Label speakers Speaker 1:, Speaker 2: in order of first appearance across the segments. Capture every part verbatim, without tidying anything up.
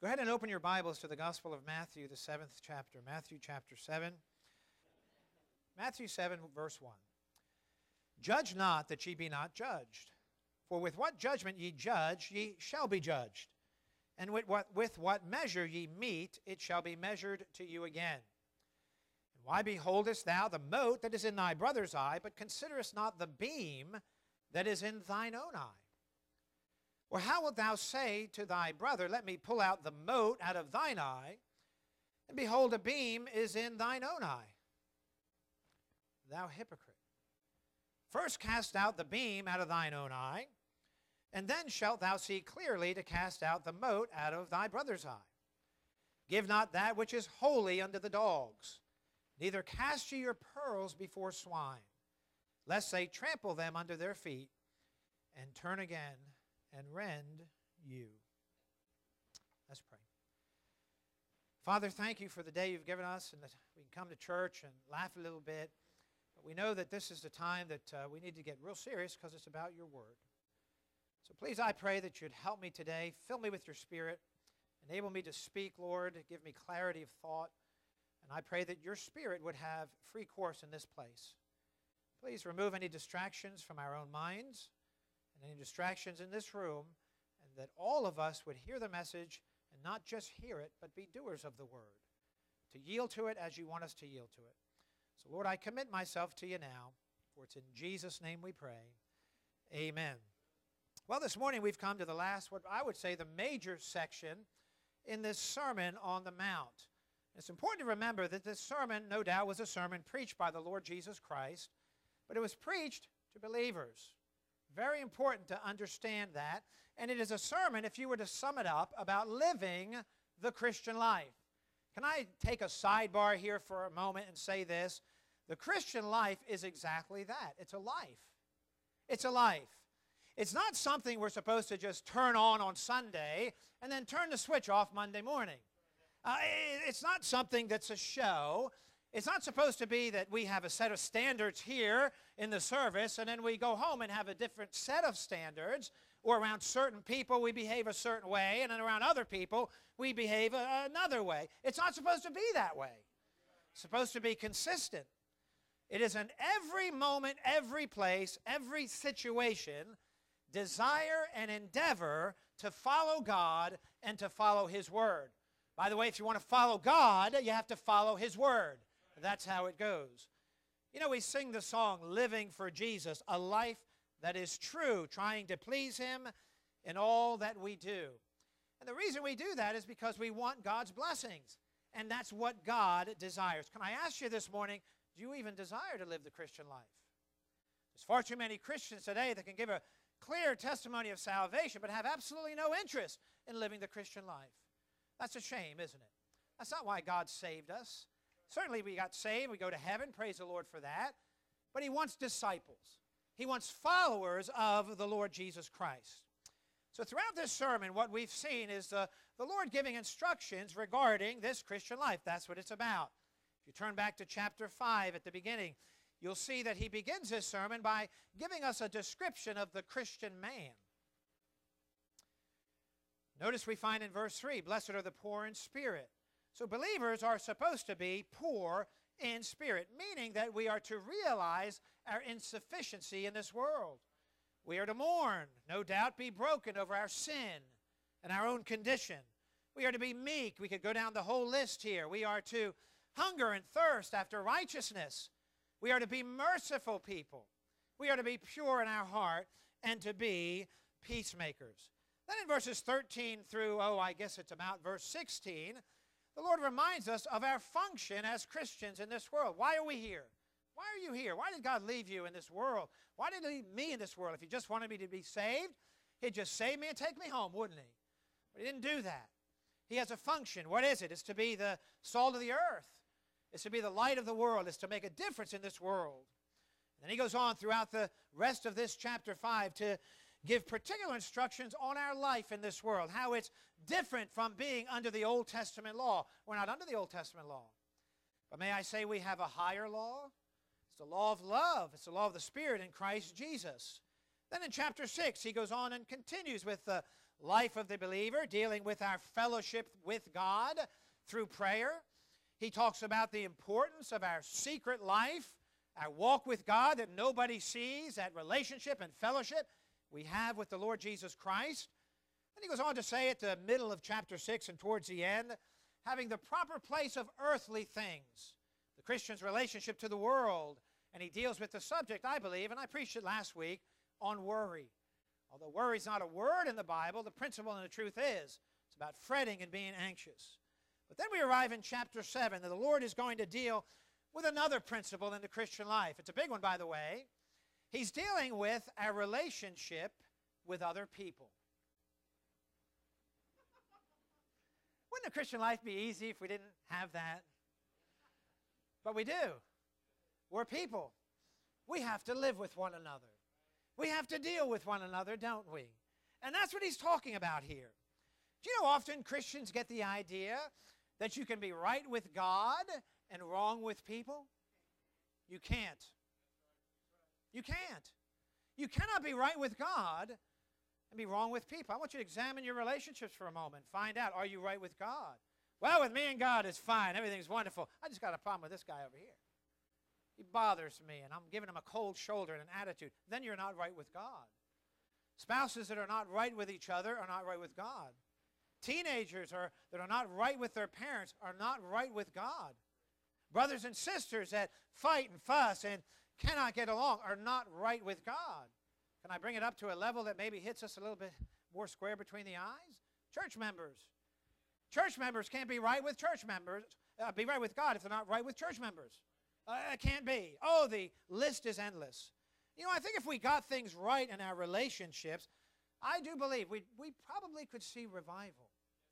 Speaker 1: Go ahead and open your Bibles to the Gospel of Matthew, the seventh chapter. Matthew chapter seven. Matthew seven, verse one. Judge not that ye be not judged. For with what judgment ye judge, ye shall be judged. And with what, with what measure ye mete, it shall be measured to you again. And why beholdest thou the mote that is in thy brother's eye, but considerest not the beam that is in thine own eye? Or how wilt thou say to thy brother, let me pull out the mote out of thine eye, and behold, a beam is in thine own eye? Thou hypocrite. First cast out the beam out of thine own eye, and then shalt thou see clearly to cast out the mote out of thy brother's eye. Give not that which is holy unto the dogs, neither cast ye your pearls before swine, lest they trample them under their feet, and turn again and rend you. Let's pray. Father, thank you for the day you've given us, and that we can come to church and laugh a little bit. But we know that this is the time that uh, we need to get real serious because it's about your word. So please, I pray that you'd help me today. Fill me with your Spirit. Enable me to speak, Lord. Give me clarity of thought. And I pray that your Spirit would have free course in this place. Please remove any distractions from our own minds and any distractions in this room, and that all of us would hear the message and not just hear it, but be doers of the word, to yield to it as you want us to yield to it. So, Lord, I commit myself to you now, for it's in Jesus' name we pray. Amen. Well, this morning we've come to the last, what I would say, the major section in this Sermon on the Mount. It's important to remember that this sermon, no doubt, was a sermon preached by the Lord Jesus Christ, but it was preached to believers. Very important to understand that. And it is a sermon, if you were to sum it up, about living the Christian life. Can I take a sidebar here for a moment and say this? The Christian life is exactly that. It's a life. It's a life. It's not something we're supposed to just turn on on Sunday and then turn the switch off Monday morning. Uh, it's not something that's a show. It's not supposed to be that we have a set of standards here in the service and then we go home and have a different set of standards, or around certain people we behave a certain way and then around other people we behave a, another way. It's not supposed to be that way. It's supposed to be consistent. It is in every moment, every place, every situation, desire and endeavor to follow God and to follow His Word. By the way, if you want to follow God, you have to follow His Word. That's how it goes. You know, we sing the song, Living for Jesus, a life that is true, trying to please Him in all that we do. And the reason we do that is because we want God's blessings. And that's what God desires. Can I ask you this morning, do you even desire to live the Christian life? There's far too many Christians today that can give a clear testimony of salvation but have absolutely no interest in living the Christian life. That's a shame, isn't it? That's not why God saved us. Certainly we got saved, we go to heaven, praise the Lord for that. But He wants disciples. He wants followers of the Lord Jesus Christ. So throughout this sermon, what we've seen is the, the Lord giving instructions regarding this Christian life. That's what it's about. If you turn back to chapter five at the beginning, you'll see that He begins this sermon by giving us a description of the Christian man. Notice we find in verse three, blessed are the poor in spirit. So believers are supposed to be poor in spirit, meaning that we are to realize our insufficiency in this world. We are to mourn, no doubt be broken over our sin and our own condition. We are to be meek. We could go down the whole list here. We are to hunger and thirst after righteousness. We are to be merciful people. We are to be pure in our heart and to be peacemakers. Then in verses thirteen through, oh, I guess it's about verse sixteen, the Lord reminds us of our function as Christians in this world. Why are we here? Why are you here? Why did God leave you in this world? Why did He leave me in this world? If He just wanted me to be saved, He'd just save me and take me home, wouldn't He? But He didn't do that. He has a function. What is it? It's to be the salt of the earth. It's to be the light of the world. It's to make a difference in this world. And then He goes on throughout the rest of this chapter five to give particular instructions on our life in this world, how it's different from being under the Old Testament law. We're not under the Old Testament law. But may I say we have a higher law? It's the law of love. It's the law of the Spirit in Christ Jesus. Then in chapter six, he goes on and continues with the life of the believer, dealing with our fellowship with God through prayer. He talks about the importance of our secret life, our walk with God that nobody sees, that relationship and fellowship we have with the Lord Jesus Christ. And he goes on to say at the middle of chapter six and towards the end, having the proper place of earthly things, the Christian's relationship to the world. And he deals with the subject, I believe, and I preached it last week, on worry. Although worry is not a word in the Bible, the principle and the truth is. It's about fretting and being anxious. But then we arrive in chapter seven, that the Lord is going to deal with another principle in the Christian life. It's a big one, by the way. He's dealing with our relationship with other people. Wouldn't the Christian life be easy if we didn't have that? But we do. We're people. We have to live with one another. We have to deal with one another, don't we? And that's what he's talking about here. Do you know often Christians get the idea that you can be right with God and wrong with people? You can't. You can't. You cannot be right with God and be wrong with people. I want you to examine your relationships for a moment. Find out, are you right with God? Well, with me and God it's fine. Everything's wonderful. I just got a problem with this guy over here. He bothers me, and I'm giving him a cold shoulder and an attitude. Then you're not right with God. Spouses that are not right with each other are not right with God. Teenagers are, that are not right with their parents are not right with God. Brothers and sisters that fight and fuss and cannot get along are not right with God. Can I bring it up to a level that maybe hits us a little bit more square between the eyes? Church members. Church members can't be right with church members, uh, be right with God if they're not right with church members. Uh, it can't be. Oh, the list is endless. You know, I think if we got things right in our relationships, I do believe we, we probably could see revival.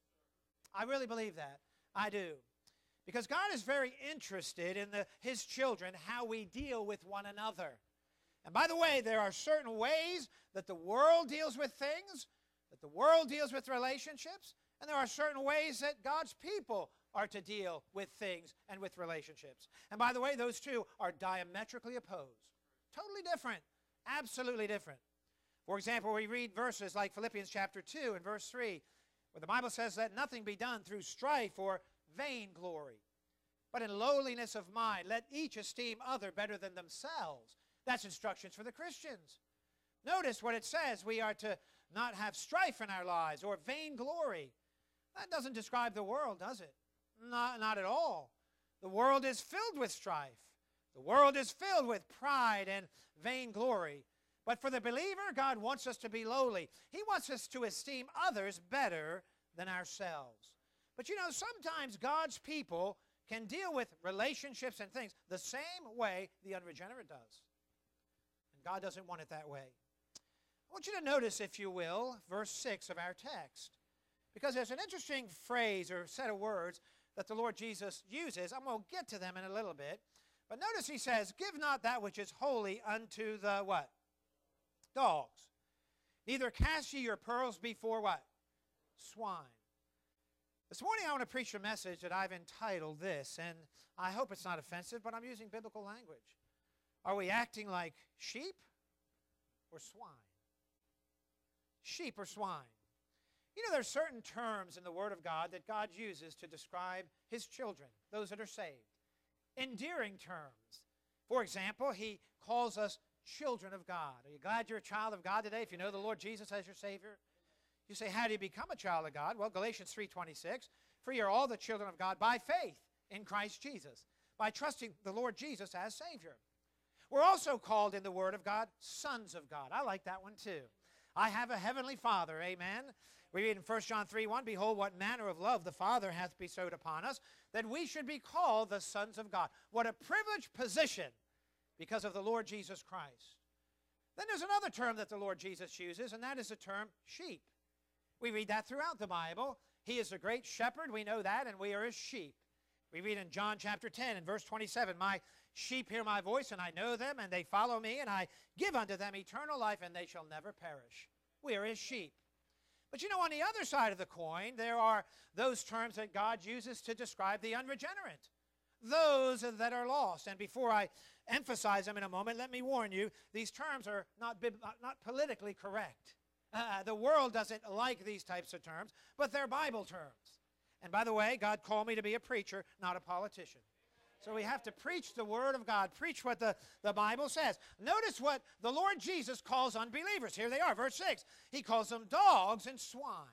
Speaker 1: I really believe that. I do. Because God is very interested in the, His children, how we deal with one another. And by the way, there are certain ways that the world deals with things, that the world deals with relationships, and there are certain ways that God's people are to deal with things and with relationships. And by the way, those two are diametrically opposed. Totally different. Absolutely different. For example, we read verses like Philippians chapter two and verse three, where the Bible says, let nothing be done through strife or vainglory, but in lowliness of mind, let each esteem other better than themselves. That's instructions for the Christians. Notice what it says. We are to not have strife in our lives or vainglory. That doesn't describe the world, does it? Not, not at all. The world is filled with strife. The world is filled with pride and vainglory. But for the believer, God wants us to be lowly. He wants us to esteem others better than ourselves. But you know, sometimes God's people can deal with relationships and things the same way the unregenerate does. And God doesn't want it that way. I want you to notice, if you will, verse six of our text. Because there's an interesting phrase or set of words that the Lord Jesus uses. I'm going to get to them in a little bit. But notice he says, give not that which is holy unto the what? Dogs. Neither cast ye your pearls before what? Swine. This morning I want to preach a message that I've entitled this, and I hope it's not offensive, but I'm using biblical language. Are we acting like sheep or swine? Sheep or swine? You know, there are certain terms in the Word of God that God uses to describe His children, those that are saved. Endearing terms. For example, He calls us children of God. Are you glad you're a child of God today if you know the Lord Jesus as your Savior? You say, how do you become a child of God? Well, Galatians three twenty-six, for you are all the children of God by faith in Christ Jesus, by trusting the Lord Jesus as Savior. We're also called in the Word of God sons of God. I like that one too. I have a heavenly Father, amen. We read in First John three one, behold, what manner of love the Father hath bestowed upon us, that we should be called the sons of God. What a privileged position because of the Lord Jesus Christ. Then there's another term that the Lord Jesus uses, and that is the term sheep. We read that throughout the Bible. He is the great shepherd, we know that, and we are his sheep. We read in John chapter ten and verse twenty-seven, my sheep hear my voice, and I know them, and they follow me, and I give unto them eternal life, and they shall never perish. We are his sheep. But you know, on the other side of the coin, there are those terms that God uses to describe the unregenerate, those that are lost. And before I emphasize them in a moment, let me warn you, these terms are not, not politically correct. Uh, the world doesn't like these types of terms, but they're Bible terms. And by the way, God called me to be a preacher, not a politician. So we have to preach the Word of God, preach what the, the Bible says. Notice what the Lord Jesus calls unbelievers. Here they are, verse six. He calls them dogs and swine.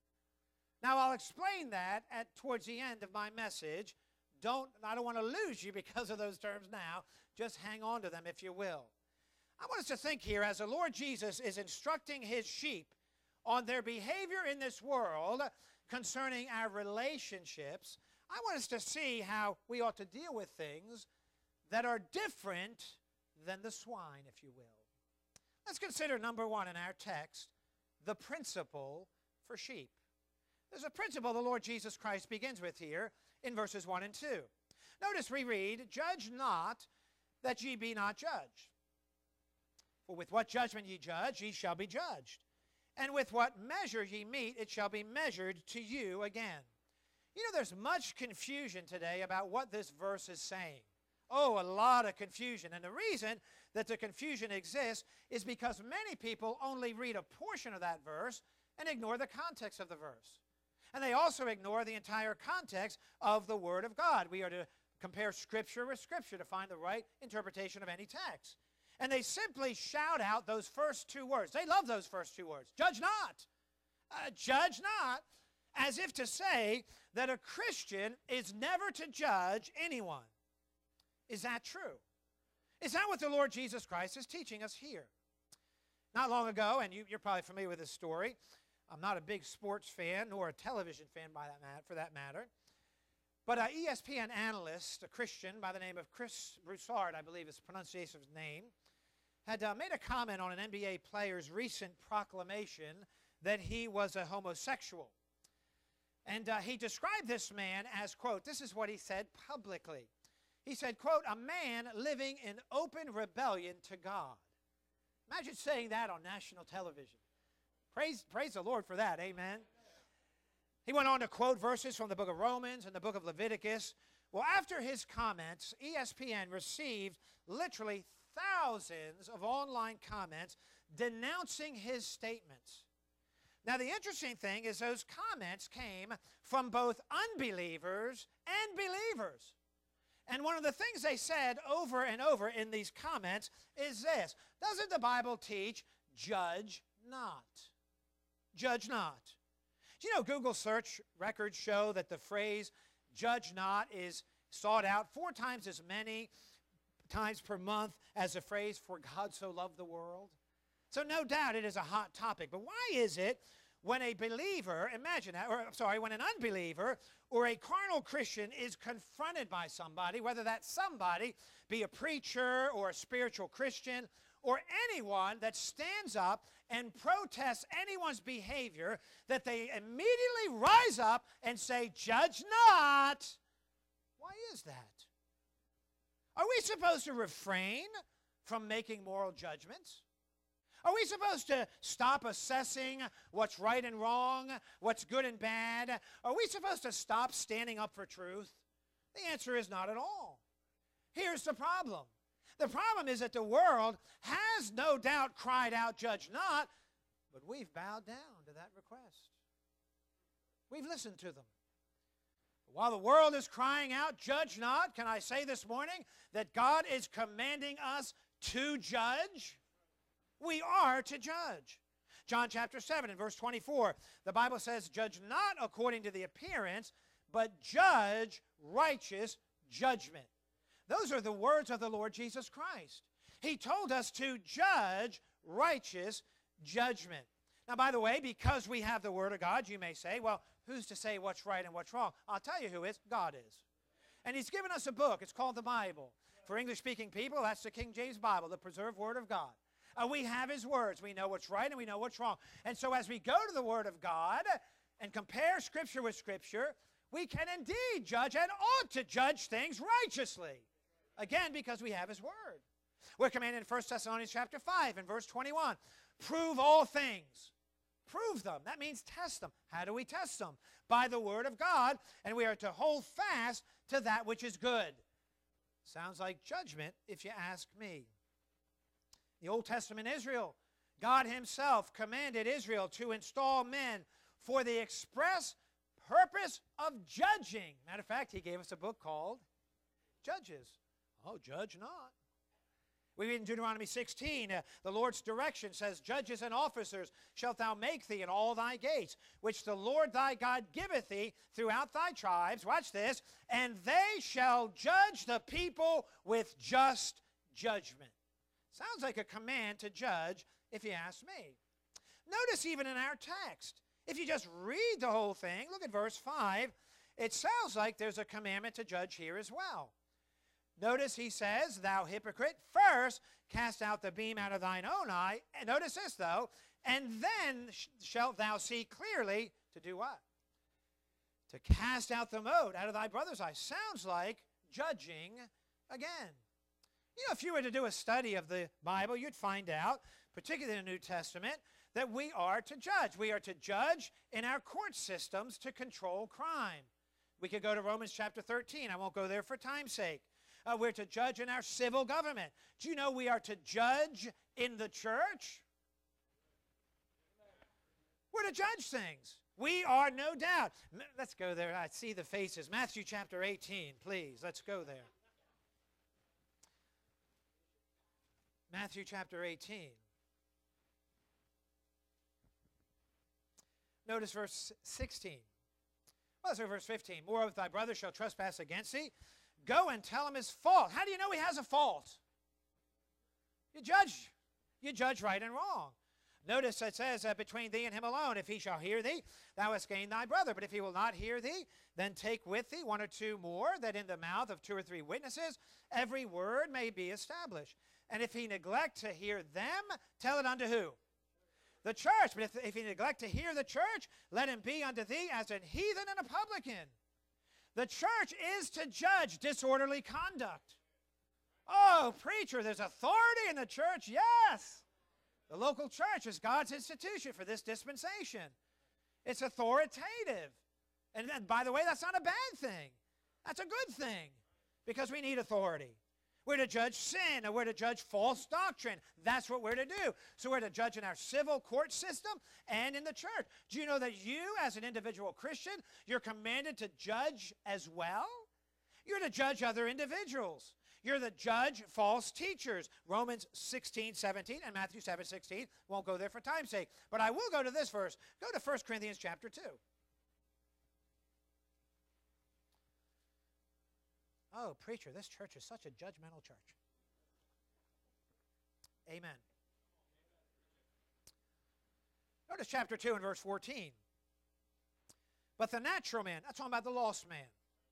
Speaker 1: Now, I'll explain that at towards the end of my message. Don't, I don't want to lose you because of those terms now. Just hang on to them, if you will. I want us to think here as the Lord Jesus is instructing his sheep on their behavior in this world concerning our relationships. I want us to see how we ought to deal with things that are different than the swine, if you will. Let's consider number one in our text, the principle for sheep. There's a principle the Lord Jesus Christ begins with here in verses one and two. Notice we read, "Judge not, that ye be not judged. For with what judgment ye judge, ye shall be judged. And with what measure ye meet, it shall be measured to you again." You know, there's much confusion today about what this verse is saying. Oh, a lot of confusion. And the reason that the confusion exists is because many people only read a portion of that verse and ignore the context of the verse. And they also ignore the entire context of the Word of God. We are to compare Scripture with Scripture to find the right interpretation of any text. And they simply shout out those first two words. They love those first two words. Judge not. Uh, judge not. As if to say that a Christian is never to judge anyone. Is that true? Is that what the Lord Jesus Christ is teaching us here? Not long ago, and you, you're probably familiar with this story, I'm not a big sports fan, nor a television fan by that mat, for that matter, but an E S P N analyst, a Christian by the name of Chris Broussard, I believe is the pronunciation of his name, had uh, made a comment on an N B A player's recent proclamation that he was a homosexual. And uh, he described this man as, quote, this is what he said publicly. He said, quote, "a man living in open rebellion to God." Imagine saying that on national television. Praise, praise the Lord for that, amen. He went on to quote verses from the book of Romans and the book of Leviticus. Well, after his comments, E S P N received literally thousands of online comments denouncing his statements. Now, the interesting thing is those comments came from both unbelievers and believers. And one of the things they said over and over in these comments is this: doesn't the Bible teach, judge not? Judge not. Do you know Google search records show that the phrase judge not is sought out four times as many times per month as the phrase for God so loved the world? So no doubt it is a hot topic. But why is it when a believer, imagine that, or sorry, when an unbeliever or a carnal Christian is confronted by somebody, whether that somebody be a preacher or a spiritual Christian or anyone that stands up and protests anyone's behavior, that they immediately rise up and say, judge not? Why is that? Are we supposed to refrain from making moral judgments? Are we supposed to stop assessing what's right and wrong, what's good and bad? Are we supposed to stop standing up for truth? The answer is not at all. Here's the problem. The problem is that the world has no doubt cried out, judge not, but we've bowed down to that request. We've listened to them. While the world is crying out, judge not, can I say this morning that God is commanding us to judge? We are to judge. John chapter seven and verse twenty-four, the Bible says, judge not according to the appearance, but judge righteous judgment. Those are the words of the Lord Jesus Christ. He told us to judge righteous judgment. Now, by the way, because we have the Word of God, you may say, well, who's to say what's right and what's wrong? I'll tell you who is. God is. And He's given us a book. It's called the Bible. For English-speaking people, that's the King James Bible, the preserved Word of God. Uh, we have His words. We know what's right and we know what's wrong. And so as we go to the Word of God and compare Scripture with Scripture, we can indeed judge and ought to judge things righteously. Again, because we have His Word. We're commanded in First Thessalonians chapter five and verse twenty-one. Prove all things. Prove them. That means test them. How do we test them? By the Word of God, and we are to hold fast to that which is good. Sounds like judgment if you ask me. The Old Testament Israel God himself commanded Israel to install men for the express purpose of judging. Matter of fact, he gave us a book called Judges. Oh, judge not. We read in Deuteronomy sixteen, uh, the Lord's direction says, Judges and officers shalt thou make thee in all thy gates, which the Lord thy God giveth thee throughout thy tribes. Watch this. And they shall judge the people with just judgment. Sounds like a command to judge, if you ask me. Notice even in our text, if you just read the whole thing, look at verse five, it sounds like there's a commandment to judge here as well. Notice he says, thou hypocrite, first cast out the beam out of thine own eye. And notice this, though, and then sh shalt thou see clearly to do what? To cast out the mote out of thy brother's eye. Sounds like judging again. You know, if you were to do a study of the Bible, you'd find out, particularly in the New Testament, that we are to judge. We are to judge in our court systems to control crime. We could go to Romans chapter thirteen. I won't go there for time's sake. Uh, we're to judge in our civil government. Do you know we are to judge in the church? We're to judge things. We are, no doubt. Let's go there. I see the faces. Matthew chapter eighteen, please. Let's go there. Matthew chapter eighteen. Notice verse sixteen. Well, let's go verse fifteen. Moreover, if thy brother shall trespass against thee, go and tell him his fault. How do you know he has a fault? You judge. You judge right and wrong. Notice it says, uh, between thee and him alone, if he shall hear thee, thou hast gained thy brother. But if he will not hear thee, then take with thee one or two more, that in the mouth of two or three witnesses every word may be established. And if he neglect to hear them, tell it unto who? The church. But if, if he neglect to hear the church, let him be unto thee as an heathen and a publican. The church is to judge disorderly conduct. Oh, preacher, there's authority in the church. Yes. The local church is God's institution for this dispensation. It's authoritative. And, and by the way, that's not a bad thing. That's a good thing because we need authority. We're to judge sin, and we're to judge false doctrine. That's what we're to do. So we're to judge in our civil court system and in the church. Do you know that you, as an individual Christian, you're commanded to judge as well? You're to judge other individuals. You're to judge false teachers. Romans sixteen, seventeen, and Matthew seven, sixteen. Won't go there for time's sake. But I will go to this verse. Go to First Corinthians chapter two. Oh, preacher, this church is such a judgmental church. Amen. Notice chapter two and verse fourteen. But the natural man, that's talking about the lost man.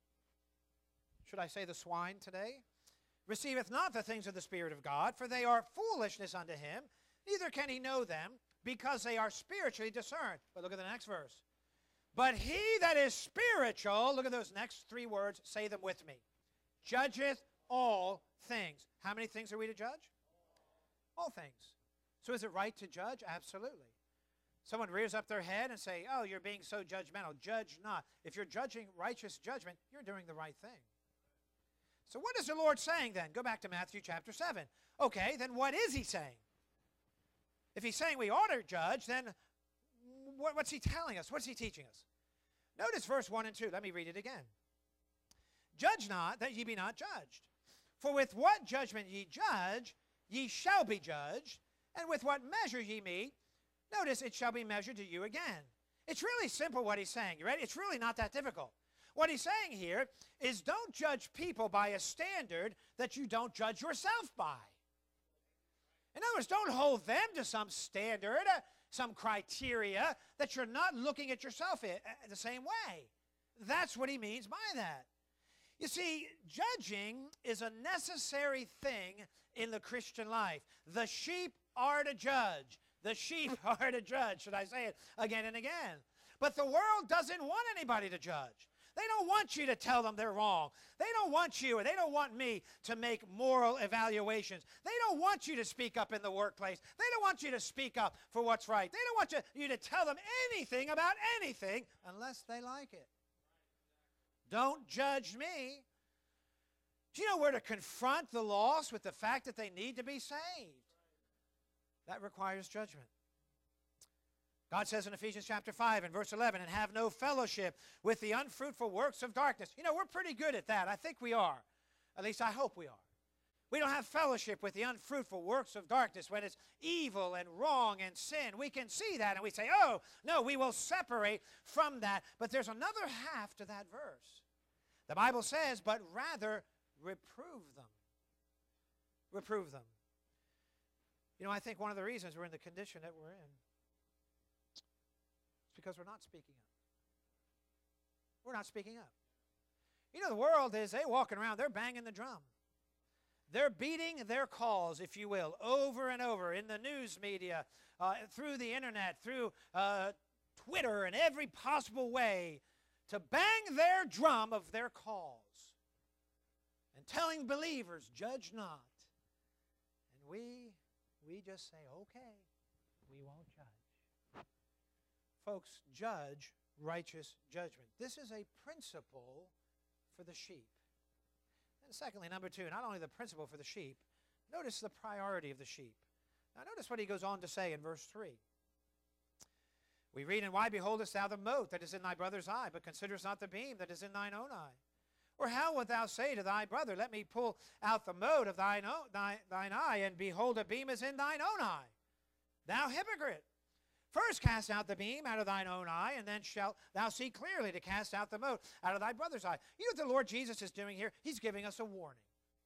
Speaker 1: Should I say the swine today? Receiveth not the things of the Spirit of God, for they are foolishness unto him, neither can he know them, because they are spiritually discerned. But look at the next verse. But he that is spiritual, look at those next three words, say them with me. Judgeth all things. How many things are we to judge? All things. So is it right to judge? Absolutely. Someone rears up their head and say, oh, you're being so judgmental. Judge not. If you're judging righteous judgment, you're doing the right thing. So what is the Lord saying then? Go back to Matthew chapter seven. Okay, then what is he saying? If he's saying we ought to judge, then what's he telling us? What's he teaching us? Notice verse one and two. Let me read it again. Judge not, that ye be not judged. For with what judgment ye judge, ye shall be judged, and with what measure ye mete, notice it shall be measured to you again. It's really simple what he's saying. You ready? It's really not that difficult. What he's saying here is don't judge people by a standard that you don't judge yourself by. In other words, don't hold them to some standard, uh, some criteria that you're not looking at yourself in, uh, the same way. That's what he means by that. You see, judging is a necessary thing in the Christian life. The sheep are to judge. The sheep are to judge. Should I say it again and again? But the world doesn't want anybody to judge. They don't want you to tell them they're wrong. They don't want you, or they don't want me to make moral evaluations. They don't want you to speak up in the workplace. They don't want you to speak up for what's right. They don't want you, you to tell them anything about anything unless they like it. Don't judge me. Do you know we're to confront the lost with the fact that they need to be saved? That requires judgment. God says in Ephesians chapter five and verse eleven, and have no fellowship with the unfruitful works of darkness. You know, we're pretty good at that. I think we are. At least I hope we are. We don't have fellowship with the unfruitful works of darkness when it's evil and wrong and sin. We can see that and we say, oh, no, we will separate from that. But there's another half to that verse. The Bible says, but rather reprove them. Reprove them. You know, I think one of the reasons we're in the condition that we're in is because we're not speaking up. We're not speaking up. You know, the world is, they walking around, they're banging the drum. They're beating their cause, if you will, over and over in the news media, uh, through the internet, through uh, Twitter, and every possible way to bang their drum of their cause and telling believers, judge not. And we, we just say, okay, we won't judge. Folks, judge righteous judgment. This is a principle for the sheep. And secondly, number two, not only the principle for the sheep, notice the priority of the sheep. Now notice what he goes on to say in verse three. We read, and why beholdest thou the mote that is in thy brother's eye, but considerest not the beam that is in thine own eye? Or how wilt thou say to thy brother, let me pull out the mote of thine, own, thine, thine eye, and behold, a beam is in thine own eye? Thou hypocrite! First cast out the beam out of thine own eye, and then shalt thou see clearly to cast out the mote out of thy brother's eye. You know what the Lord Jesus is doing here? He's giving us a warning.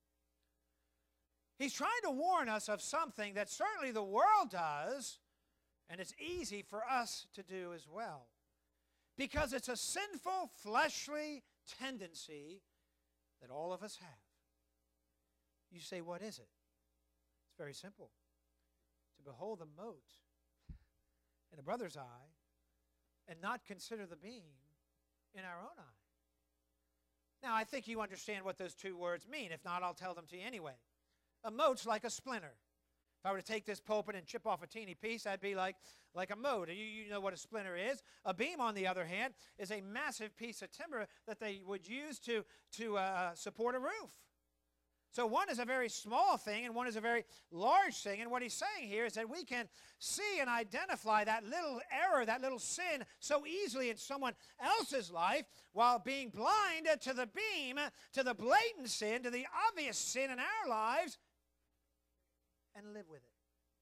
Speaker 1: He's trying to warn us of something that certainly the world does, and it's easy for us to do as well. Because it's a sinful, fleshly tendency that all of us have. You say, what is it? It's very simple. To behold the mote in a brother's eye and not consider the beam in our own eye. Now, I think you understand what those two words mean. If not, I'll tell them to you anyway. A mote's like a splinter. If I were to take this pulpit and chip off a teeny piece, that'd be like, like a mote. You, you know what a splinter is. A beam, on the other hand, is a massive piece of timber that they would use to, to uh, support a roof. So one is a very small thing and one is a very large thing. And what he's saying here is that we can see and identify that little error, that little sin so easily in someone else's life while being blind to the beam, to the blatant sin, to the obvious sin in our lives, and live with it.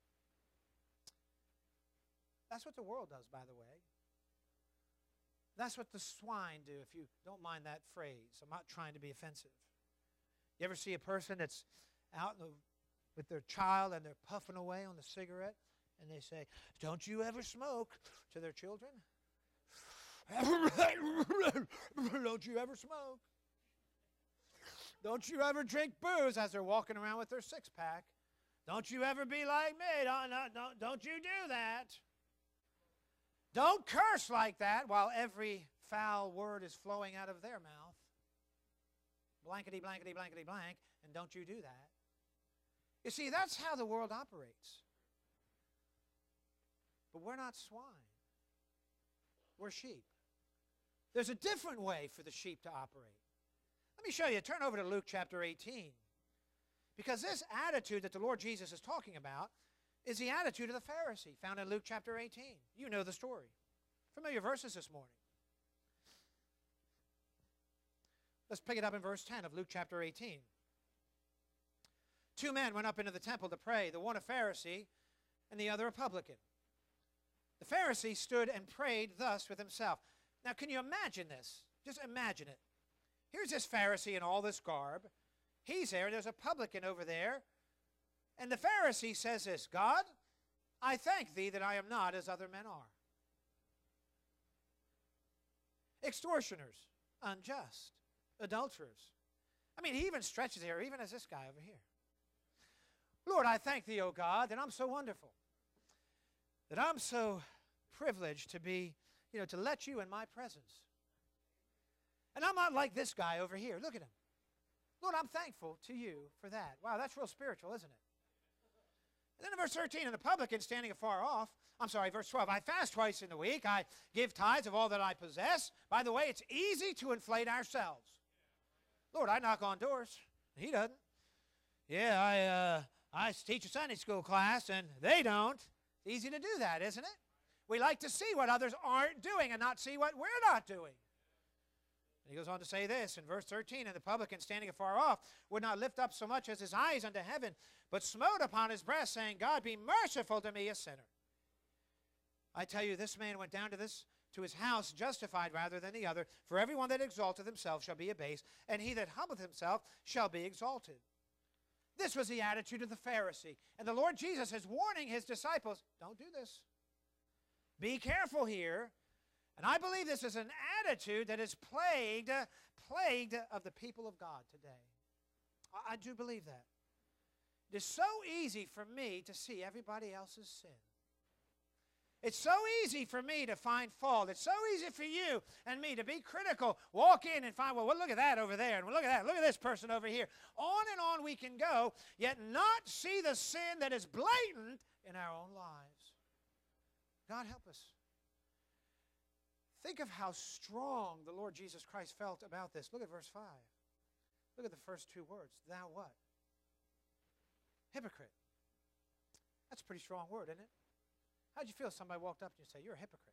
Speaker 1: That's what the world does, by the way. That's what the swine do, if you don't mind that phrase. I'm not trying to be offensive. You ever see a person that's out in the, with their child and they're puffing away on the cigarette and they say, don't you ever smoke, to their children? Don't you ever smoke? Don't you ever drink booze, as they're walking around with their six-pack? Don't you ever be like me? Don't, don't, don't you do that? Don't curse like that while every foul word is flowing out of their mouth. Blankety, blankety, blankety, blank, and don't you do that. You see, that's how the world operates. But we're not swine. We're sheep. There's a different way for the sheep to operate. Let me show you. Turn over to Luke chapter eighteen. Because this attitude that the Lord Jesus is talking about is the attitude of the Pharisee found in Luke chapter eighteen. You know the story. Familiar verses this morning. Let's pick it up in verse ten of Luke chapter eighteen. Two men went up into the temple to pray, the one a Pharisee and the other a publican. The Pharisee stood and prayed thus with himself. Now, can you imagine this? Just imagine it. Here's this Pharisee in all this garb. He's there. There's a publican over there. And the Pharisee says this, God, I thank thee that I am not as other men are. Extortioners, unjust, adulterers. I mean, he even stretches here, even as this guy over here. Lord, I thank thee, O God, that I'm so wonderful, that I'm so privileged to be, you know, to let you in my presence. And I'm not like this guy over here. Look at him. Lord, I'm thankful to you for that. Wow, that's real spiritual, isn't it? And then in verse thirteen, and the publican standing afar off, I'm sorry, verse twelve, I fast twice in the week. I give tithes of all that I possess. By the way, it's easy to inflate ourselves. Lord, I knock on doors. He doesn't. Yeah, I, uh, I teach a Sunday school class and they don't. It's easy to do that, isn't it? We like to see what others aren't doing and not see what we're not doing. And he goes on to say this in verse thirteen, and the publican standing afar off would not lift up so much as his eyes unto heaven, but smote upon his breast, saying, God, be merciful to me, a sinner. I tell you, this man went down to this to his house justified rather than the other. For everyone that exalteth himself shall be abased, and he that humbleth himself shall be exalted. This was the attitude of the Pharisee. And the Lord Jesus is warning his disciples, don't do this. Be careful here. And I believe this is an attitude that is plagued, uh, plagued of the people of God today. I, I do believe that. It is so easy for me to see everybody else's sin. It's so easy for me to find fault. It's so easy for you and me to be critical. Walk in and find, well, well, look at that over there, and well, look at that, look at this person over here. On and on we can go, yet not see the sin that is blatant in our own lives. God help us. Think of how strong the Lord Jesus Christ felt about this. Look at verse five. Look at the first two words. Thou what? Hypocrite. That's a pretty strong word, isn't it? How'd you feel if somebody walked up to you and said, you're a hypocrite?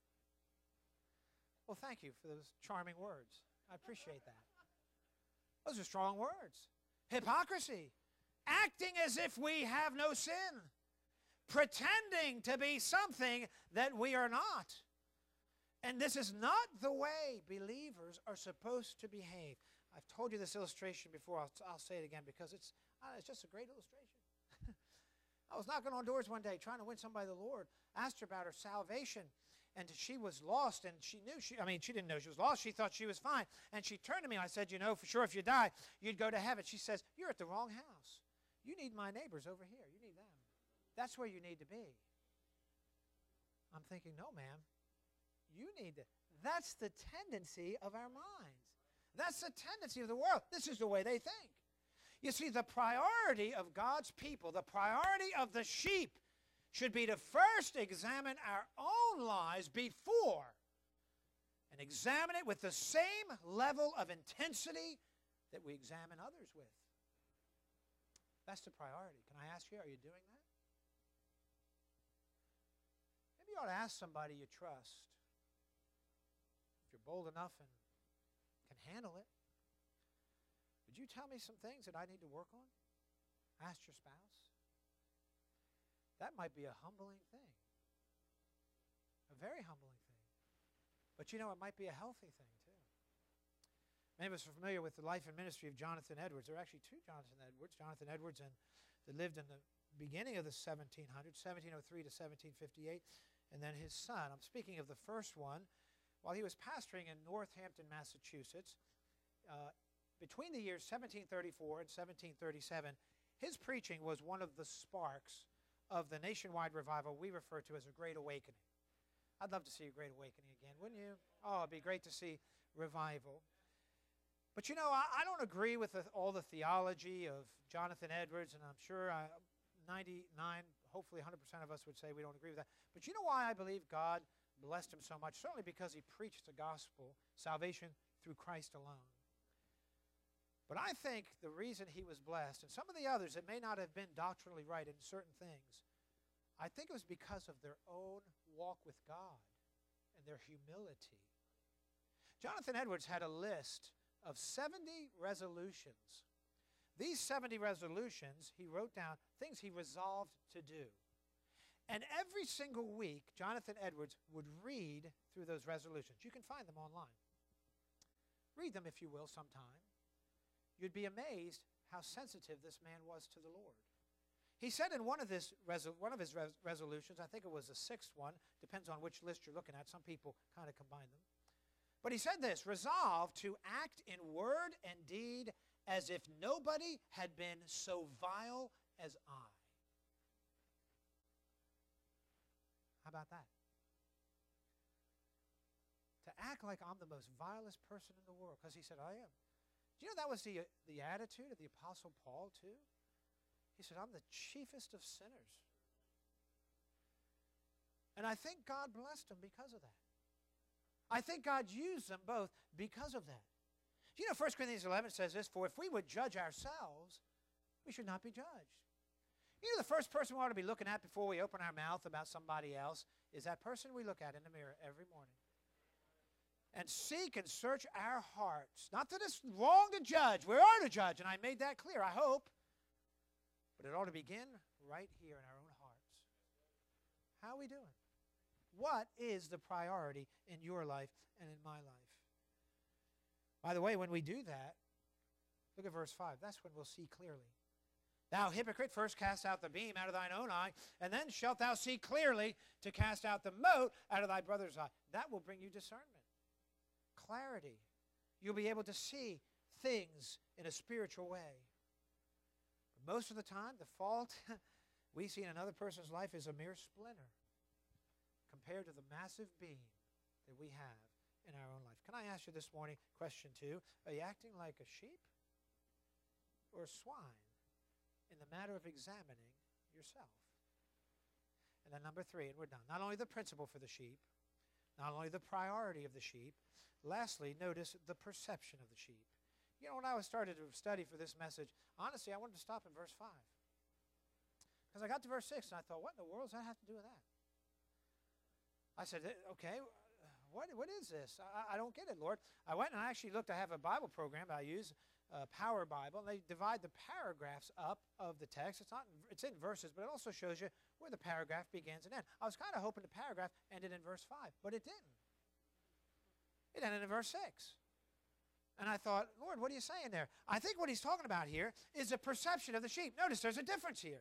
Speaker 1: Well, thank you for those charming words. I appreciate that. Those are strong words. Hypocrisy. Acting as if we have no sin. Pretending to be something that we are not. And this is not the way believers are supposed to behave. I've told you this illustration before. I'll, I'll say it again because it's, uh, it's just a great illustration. I was knocking on doors one day trying to win somebody to the Lord. Asked her about her salvation. And she was lost, and she knew she, I mean, she didn't know she was lost. She thought she was fine. And she turned to me, and I said, you know, for sure, if you die, you'd go to heaven. She says, you're at the wrong house. You need my neighbors over here. You need them. That's where you need to be. I'm thinking, no, ma'am. You need to. That's the tendency of our minds. That's the tendency of the world. This is the way they think. You see, the priority of God's people, the priority of the sheep, should be to first examine our own lives before and examine it with the same level of intensity that we examine others with. That's the priority. Can I ask you, are you doing that? Maybe you ought to ask somebody you trust. If you're bold enough and can handle it, would you tell me some things that I need to work on? Ask your spouse. That might be a humbling thing. A very humbling thing. But you know, it might be a healthy thing too. Many of us are familiar with the life and ministry of Jonathan Edwards. There are actually two Jonathan Edwards. Jonathan Edwards and, that lived in the beginning of the seventeen hundreds, seventeen oh three to seventeen fifty-eight, and then his son. I'm speaking of the first one. While he was pastoring in Northampton, Massachusetts, uh, between the years seventeen thirty-four and seventeen thirty-seven, his preaching was one of the sparks of the nationwide revival we refer to as a Great Awakening. I'd love to see a Great Awakening again, wouldn't you? Oh, it'd be great to see revival. But you know, I, I don't agree with the, all the theology of Jonathan Edwards, and I'm sure I, ninety-nine, hopefully one hundred percent of us would say we don't agree with that. But you know why I believe God blessed him so much? Certainly because he preached the gospel, salvation through Christ alone. But I think the reason he was blessed, and some of the others that may not have been doctrinally right in certain things, I think it was because of their own walk with God and their humility. Jonathan Edwards had a list of seventy resolutions. These seventy resolutions, he wrote down things he resolved to do. And every single week, Jonathan Edwards would read through those resolutions. You can find them online. Read them, if you will, sometime. You'd be amazed how sensitive this man was to the Lord. He said in one of his, one of his res resolutions, I think it was the sixth one, depends on which list you're looking at. Some people kind of combine them. But he said this, resolve to act in word and deed as if nobody had been so vile as I. How about that? To act like I'm the most vilest person in the world, because he said, I am. Do you know that was the, the attitude of the Apostle Paul too? He said, I'm the chiefest of sinners. And I think God blessed him because of that. I think God used them both because of that. Do you know First Corinthians eleven says this, for if we would judge ourselves, we should not be judged. You know, the first person we ought to be looking at before we open our mouth about somebody else is that person we look at in the mirror every morning. And seek and search our hearts. Not that it's wrong to judge. We are to judge, and I made that clear, I hope. But it ought to begin right here in our own hearts. How are we doing? What is the priority in your life and in my life? By the way, when we do that, look at verse five. That's when we'll see clearly. Thou hypocrite, first cast out the beam out of thine own eye, and then shalt thou see clearly to cast out the mote out of thy brother's eye. That will bring you discernment, clarity. You'll be able to see things in a spiritual way. But most of the time, the fault we see in another person's life is a mere splinter compared to the massive beam that we have in our own life. Can I ask you this morning, question two, are you acting like a sheep or a swine in the matter of examining yourself? And then number three, and we're done. Not only the principle for the sheep, not only the priority of the sheep, lastly, notice the perception of the sheep. You know, when I was started to study for this message, honestly, I wanted to stop in verse five. Because I got to verse six, and I thought, what in the world does that have to do with that? I said, okay, what, what is this? I, I don't get it, Lord. I went and I actually looked. I have a Bible program I use, uh, Power Bible, and they divide the paragraphs up of the text. It's not, it's in verses, but it also shows you where the paragraph begins and ends. I was kind of hoping the paragraph ended in verse five, but it didn't. It ended in verse six. And I thought, Lord, what are you saying there? I think what he's talking about here is the perception of the sheep. Notice there's a difference here.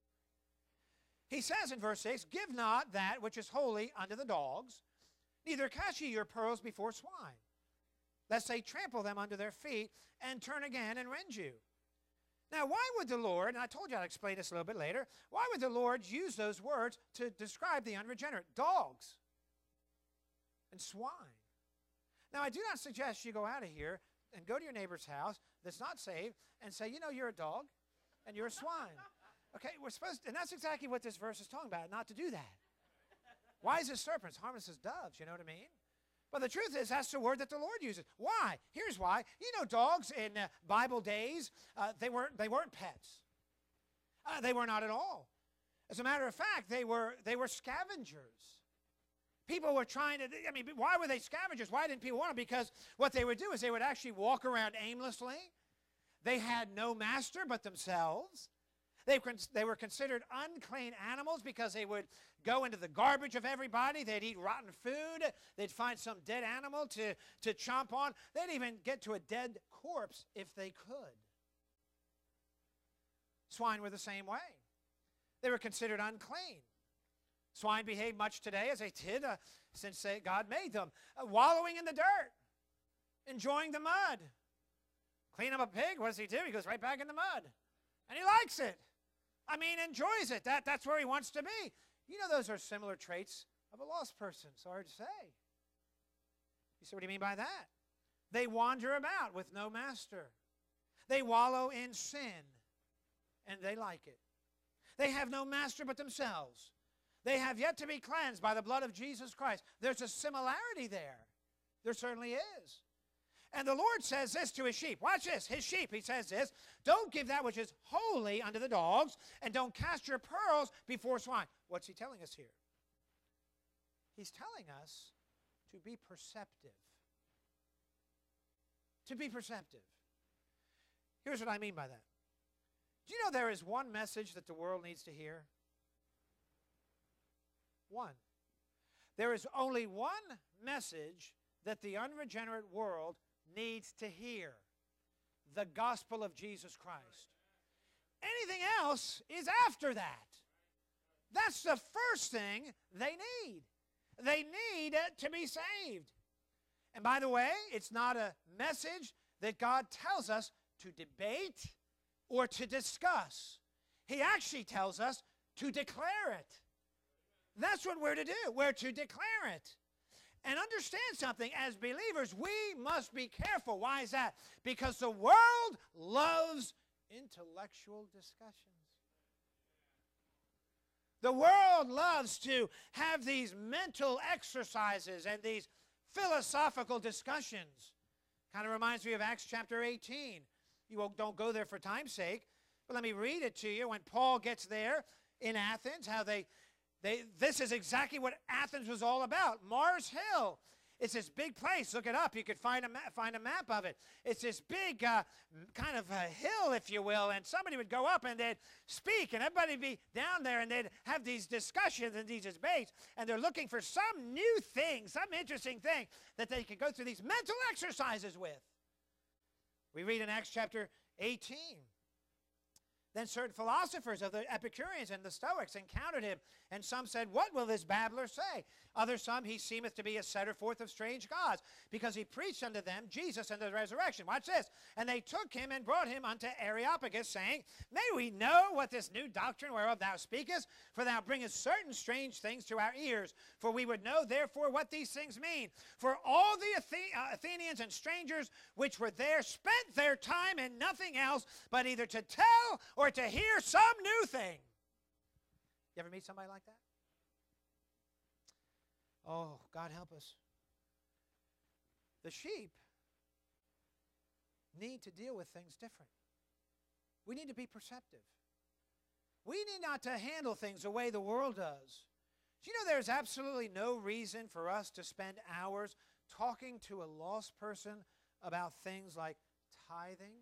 Speaker 1: He says in verse six, give not that which is holy unto the dogs, neither cast ye your pearls before swine, lest they trample them under their feet and turn again and rend you. Now, why would the Lord, and I told you I'd explain this a little bit later, why would the Lord use those words to describe the unregenerate? Dogs and swine. Now, I do not suggest you go out of here and go to your neighbor's house that's not saved and say, you know, you're a dog and you're a swine. Okay, we're supposed to, and that's exactly what this verse is talking about, not to do that. Wise as serpents, harmless as doves, you know what I mean? But the truth is, that's the word that the Lord uses. Why? Here's why. You know, dogs in uh, Bible days, uh, they weren't, they weren't pets. Uh, they were not at all. As a matter of fact, they were, they were scavengers. People were trying to, I mean, why were they scavengers? Why didn't people want them? Because what they would do is they would actually walk around aimlessly. They had no master but themselves. They, they were considered unclean animals because they would go into the garbage of everybody. They'd eat rotten food. They'd find some dead animal to, to chomp on. They'd even get to a dead corpse if they could. Swine were the same way. They were considered unclean. Swine behave much today as they did uh, since they, God made them, uh, wallowing in the dirt, enjoying the mud. Clean up a pig, what does he do? He goes right back in the mud. And he likes it. I mean, enjoys it. That, that's where he wants to be. You know, those are similar traits of a lost person, sorry to say. You see what I mean by that? They wander about with no master. They wallow in sin, and they like it. They have no master but themselves. They have yet to be cleansed by the blood of Jesus Christ. There's a similarity there. There certainly is. And the Lord says this to his sheep. Watch this. His sheep, he says this. Don't give that which is holy unto the dogs, and don't cast your pearls before swine. What's he telling us here? He's telling us to be perceptive. To be perceptive. Here's what I mean by that. Do you know there is one message that the world needs to hear? One. There is only one message that the unregenerate world needs to hear. The gospel of Jesus Christ. Anything else is after that. That's the first thing they need. They need to be saved. And by the way, it's not a message that God tells us to debate or to discuss. He actually tells us to declare it. That's what we're to do. We're to declare it. And understand something, as believers, we must be careful. Why is that? Because the world loves intellectual discussions. The world loves to have these mental exercises and these philosophical discussions. Kind of reminds me of Acts chapter eighteen. You don't go there for time's sake, But let me read it to you. When Paul gets there in Athens, how they, they this is exactly what Athens was all about. Mars Hill. It's this big place. Look it up. You could find a, ma- find a map of it. It's this big uh, kind of a hill, if you will, and somebody would go up and they'd speak, and everybody would be down there, and they'd have these discussions and these debates, and they're looking for some new thing, some interesting thing that they could go through these mental exercises with. We read in Acts chapter eighteen. Then certain philosophers of the Epicureans and the Stoics encountered him, and some said, "What will this babbler say?" Others, "Some, he seemeth to be a setter forth of strange gods, because he preached unto them Jesus and the resurrection." Watch this. "And they took him and brought him unto Areopagus, saying, May we know what this new doctrine whereof thou speakest? For thou bringest certain strange things to our ears. For we would know therefore what these things mean. For all the Athe- uh, Athenians and strangers which were there spent their time in nothing else, but either to tell or to hear some new thing." You ever meet somebody like that? Oh, God help us. The sheep need to deal with things different. We need to be perceptive. We need not to handle things the way the world does. Do you know there's absolutely no reason for us to spend hours talking to a lost person about things like tithing,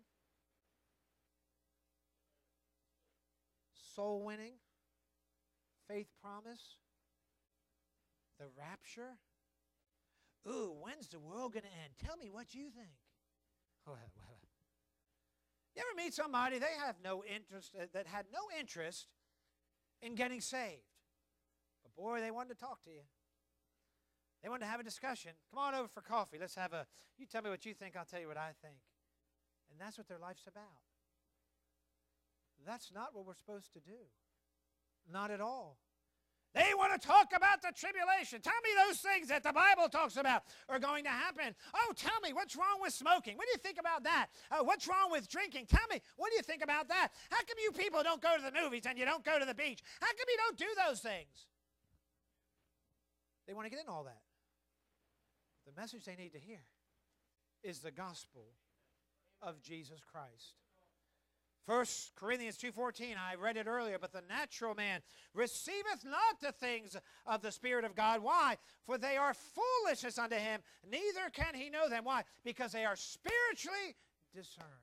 Speaker 1: soul winning, faith promise, the rapture? Ooh, when's the world going to end? Tell me what you think. Well, well. You ever meet somebody, they have no interest, uh, that had no interest in getting saved. But boy, they wanted to talk to you. They wanted to have a discussion. Come on over for coffee. Let's have a, you tell me what you think, I'll tell you what I think. And that's what their life's about. That's not what we're supposed to do. Not at all. They want to talk about the tribulation. Tell me those things that the Bible talks about are going to happen. Oh, tell me, what's wrong with smoking? What do you think about that? Uh, what's wrong with drinking? Tell me, what do you think about that? How come you people don't go to the movies and you don't go to the beach? How come you don't do those things? They want to get in all that. The message they need to hear is the gospel of Jesus Christ. First Corinthians two fourteen, I read it earlier, but the natural man receiveth not the things of the Spirit of God. Why? For they are foolishness unto him, neither can he know them. Why? Because they are spiritually discerned.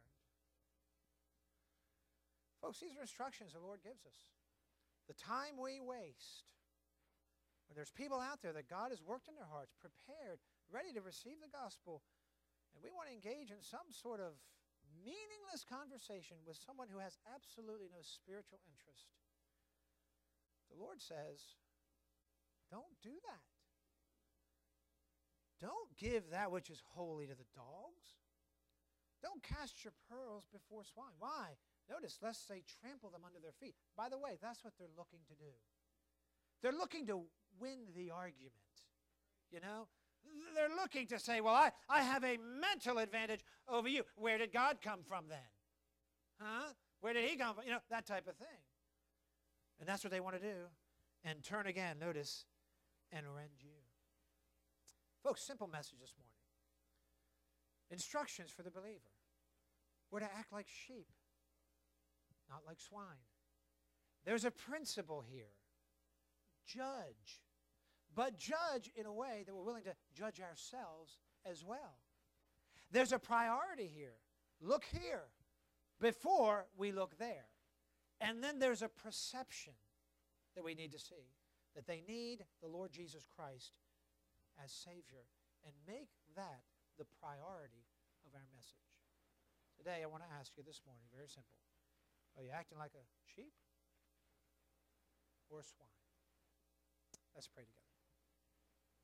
Speaker 1: Folks, these are instructions the Lord gives us. The time we waste, when there's people out there that God has worked in their hearts, prepared, ready to receive the gospel, and we want to engage in some sort of meaningless conversation with someone who has absolutely no spiritual interest. The Lord says, don't do that. Don't give that which is holy to the dogs. Don't cast your pearls before swine. Why? Notice, lest they trample them under their feet. By the way, that's what they're looking to do. They're looking to win the argument. You know? They're looking to say, well, I, I have a mental advantage over you. Where did God come from then? Huh? Where did he come from? You know, that type of thing. And that's what they want to do. And turn again, notice, and rend you. Folks, simple message this morning. Instructions for the believer. We're to act like sheep, not like swine. There's a principle here. Judge. But judge in a way that we're willing to judge ourselves as well. There's a priority here. Look here before we look there. And then there's a perception that we need to see, that they need the Lord Jesus Christ as Savior, and make that the priority of our message. Today I want to ask you this morning, very simple. Are you acting like a sheep or a swine? Let's pray together.